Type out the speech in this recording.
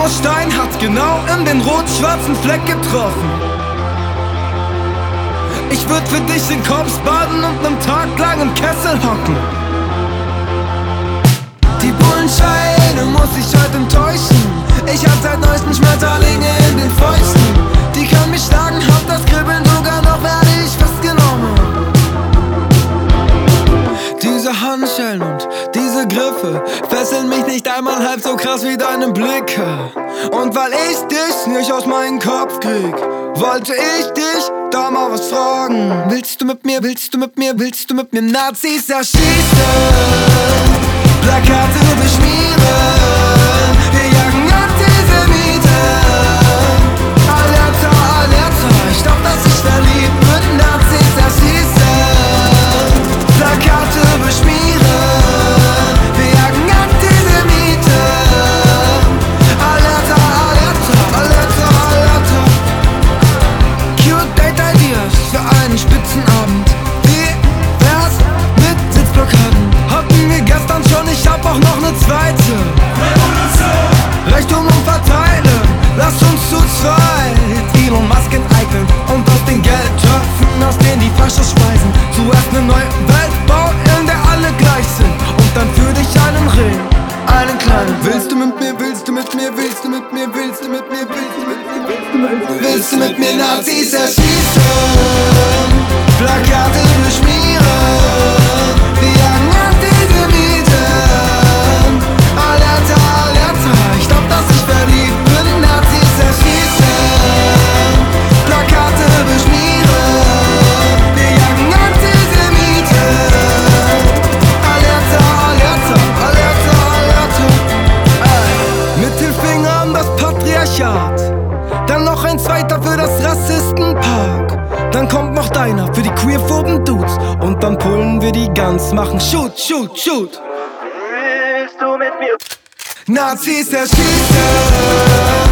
Marmorstein hat genau in den rot-schwarzen Fleck getroffen. Ich würd für dich in Korps baden und 'nen Tag lang im Kessel hocken. Die Bullen schreien, muss ich heute enttäuschen. Ich hab seit neuestem Schmetterlinge in den Fäusten. Die können mich schlagen, hab das Kribbeln sogar noch, werde ich festgenommen. Diese Handschellen und diese Griffe fesseln mich nicht einmal halb so krass wie deine Blicke. Und weil ich dich nicht aus meinem Kopf krieg, wollte ich dich da mal was fragen. Willst du mit mir, willst du mit mir, willst du mit mir Nazis erschießen? Plakate beschmieren, wir jagen Antisemiten. Alerta, Alerta, ich glaub, dass ich verliebt bin. Nazis erschießen, Plakate beschmieren, wir jagen Antisemiten. Alerta, Alerta, Alerta, Alerta. Cute Date Ideas für einen Spitzenabend. Wie wär's mit Sitzblockaden? Hatten wir gestern schon, ich hab auch noch ne zweite. Reichtum und verteilen, lass uns zu zweit Elon Musk enteignen und aus den Geldtöpfen, aus denen die Faschos speisen, zuerst ne neue Welt bauen, in der alle gleich sind, und dann für dich einen Ring, einen kleinen. Willst du mit mir, willst du mit mir, willst du mit mir, willst du mit mir, willst du mit mir, willst du mit mir, willst du mit mir Nazis erschießen, Plakate beschmieren, wir jagen Antisemiten. Alerta, Alerta, ich glaub, dass ich verliebt bin. Nazis erschießen, Plakate beschmieren, wir jagen Antisemiten. Alerta, Alerta, Alerta, Alerta. Mittelfinger an das Patriarchat, dann noch ein zweiter für das Rassistenpark. Dann kommt noch deiner für die queerphoben Dudes. Und dann pullen wir die Guns, machen Shoot, Shoot, Shoot. Willst du mit mir? Nazis erschießen.